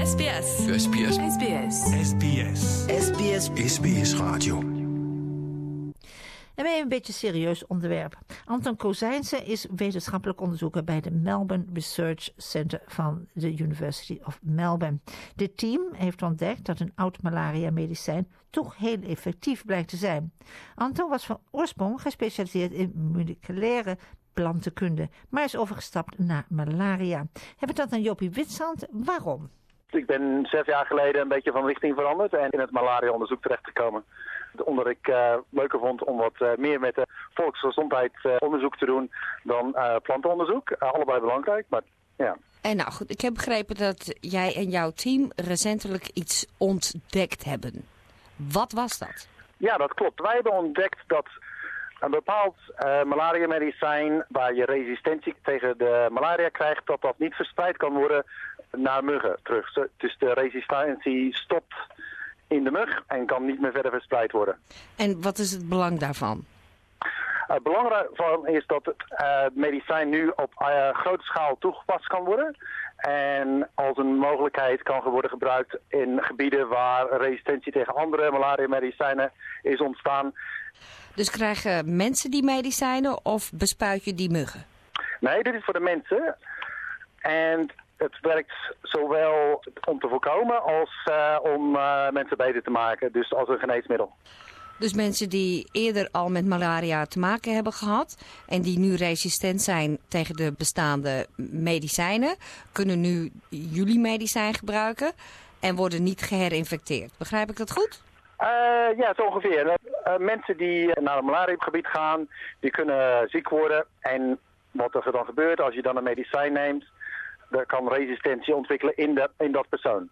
SBS. SBS. SBS. SBS. SBS. SBS Radio. En bij een beetje serieus onderwerp. Anton Kozijnse is wetenschappelijk onderzoeker bij de Melbourne Research Centre van de University of Melbourne. Dit team heeft ontdekt dat een oud malaria-medicijn toch heel effectief blijkt te zijn. Anton was van oorsprong gespecialiseerd in moleculaire plantenkunde, maar is overgestapt naar malaria. Hebben we dat aan Jopie Witshand? Waarom? Ik ben 6 jaar geleden een beetje van richting veranderd en in het malaria-onderzoek terechtgekomen. Omdat ik leuker vond om wat meer met volksgezondheid onderzoek te doen dan plantenonderzoek. Allebei belangrijk, maar ja. En nou goed, ik heb begrepen dat jij en jouw team recentelijk iets ontdekt hebben. Wat was dat? Ja, dat klopt. Wij hebben ontdekt dat een bepaald malaria-medicijn waar je resistentie tegen de malaria krijgt, dat niet verspreid kan worden naar muggen terug. Dus de resistentie stopt in de mug en kan niet meer verder verspreid worden. En wat is het belang daarvan? Het belang daarvan is dat het medicijn nu op grote schaal toegepast kan worden. En als een mogelijkheid kan worden gebruikt in gebieden waar resistentie tegen andere malaria-medicijnen is ontstaan. Dus krijgen mensen die medicijnen of bespuit je die muggen? Nee, dit is voor de mensen. En het werkt zowel om te voorkomen als om mensen beter te maken. Dus als een geneesmiddel. Dus mensen die eerder al met malaria te maken hebben gehad en die nu resistent zijn tegen de bestaande medicijnen, kunnen nu jullie medicijn gebruiken en worden niet geherinfecteerd. Begrijp ik dat goed? Ja, zo ongeveer. Mensen die naar een malariagebied gaan, die kunnen ziek worden. En wat er dan gebeurt als je dan een medicijn neemt, er kan resistentie ontwikkelen in dat persoon.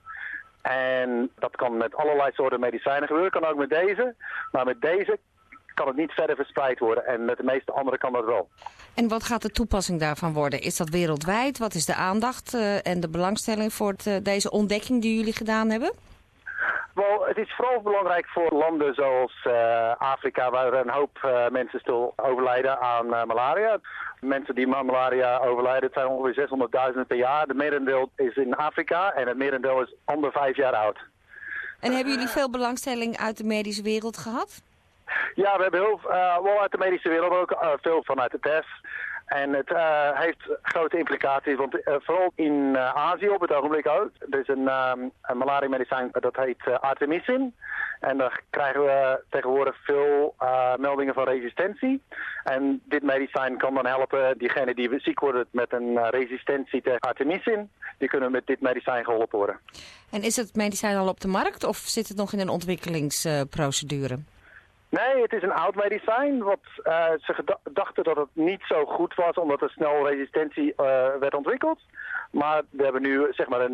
En dat kan met allerlei soorten medicijnen gebeuren. Kan ook met deze. Maar met deze kan het niet verder verspreid worden. En met de meeste andere kan dat wel. En wat gaat de toepassing daarvan worden? Is dat wereldwijd? Wat is de aandacht en de belangstelling voor deze ontdekking die jullie gedaan hebben? Wel, het is vooral belangrijk voor landen zoals Afrika, waar een hoop mensen stil overlijden aan malaria. Mensen die aan malaria overlijden, het zijn ongeveer 600.000 per jaar. De merendeel is in Afrika en het merendeel is onder 5 jaar oud. En hebben jullie veel belangstelling uit de medische wereld gehad? Ja, we hebben wel uit de medische wereld, maar ook veel vanuit de pers. En het heeft grote implicaties, want vooral in Azië op het ogenblik ook. Er is een malaria-medicijn dat heet Artemisinin. En daar krijgen we tegenwoordig veel meldingen van resistentie. En dit medicijn kan dan helpen, diegenen die ziek worden met een resistentie tegen Artemisinin, die kunnen met dit medicijn geholpen worden. En is het medicijn al op de markt of zit het nog in een ontwikkelingsprocedure? Nee, het is een oud medicijn. Ze dachten dat het niet zo goed was omdat er snel resistentie werd ontwikkeld. Maar we hebben nu zeg maar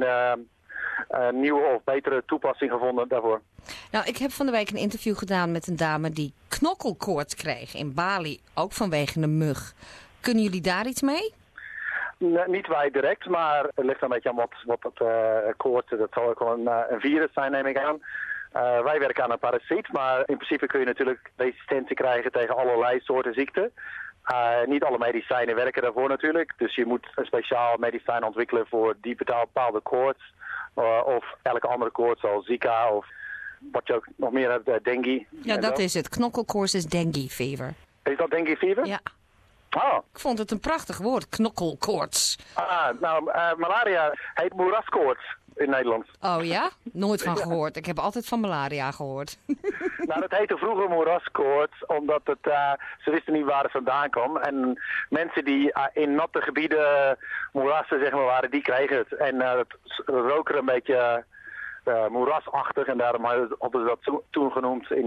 een nieuwe of betere toepassing gevonden daarvoor. Nou, ik heb van de week een interview gedaan met een dame die knokkelkoorts kreeg in Bali, ook vanwege een mug. Kunnen jullie daar iets mee? Nee, niet wij direct, maar het ligt een beetje aan wat dat koorts, dat zal ook wel een virus zijn, neem ik aan. Wij werken aan een parasiet, maar in principe kun je natuurlijk resistentie krijgen tegen allerlei soorten ziekten. Niet alle medicijnen werken daarvoor natuurlijk, dus je moet een speciaal medicijn ontwikkelen voor die bepaalde koorts. Of elke andere koorts zoals Zika of wat je ook nog meer hebt, dengue. Ja, dat is het. Knokkelkoorts is dengue fever. Is dat dengue fever? Ja. Oh. Ik vond het een prachtig woord, knokkelkoorts. Malaria heet moeraskoorts in Nederland. Oh ja? Nooit van gehoord. Ik heb altijd van malaria gehoord. Nou, dat heette vroeger moeraskoorts, omdat ze wisten niet waar het vandaan kwam. En mensen die in natte gebieden moerassen zeg maar waren, die kregen het. En het rook er een beetje moerasachtig en daarom hadden ze dat toen genoemd in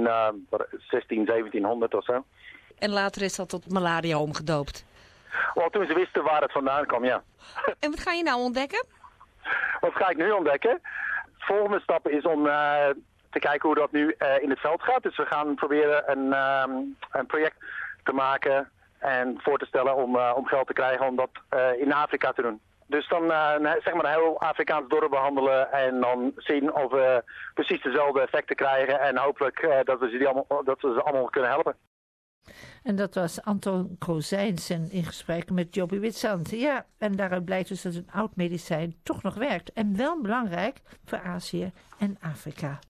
1700 of zo. En later is dat tot malaria omgedoopt. Wel, toen ze wisten waar het vandaan kwam, ja. En wat ga je nou ontdekken? Wat ga ik nu ontdekken? De volgende stap is om te kijken hoe dat nu in het veld gaat. Dus we gaan proberen een project te maken en voor te stellen om geld te krijgen om dat in Afrika te doen. Dus dan zeg maar een heel Afrikaans dorp behandelen en dan zien of we precies dezelfde effecten krijgen en hopelijk dat we ze allemaal kunnen helpen. En dat was Anton Kozijnsen in gesprek met Joby Witsand. Ja, en daaruit blijkt dus dat een oud medicijn toch nog werkt. En wel belangrijk voor Azië en Afrika.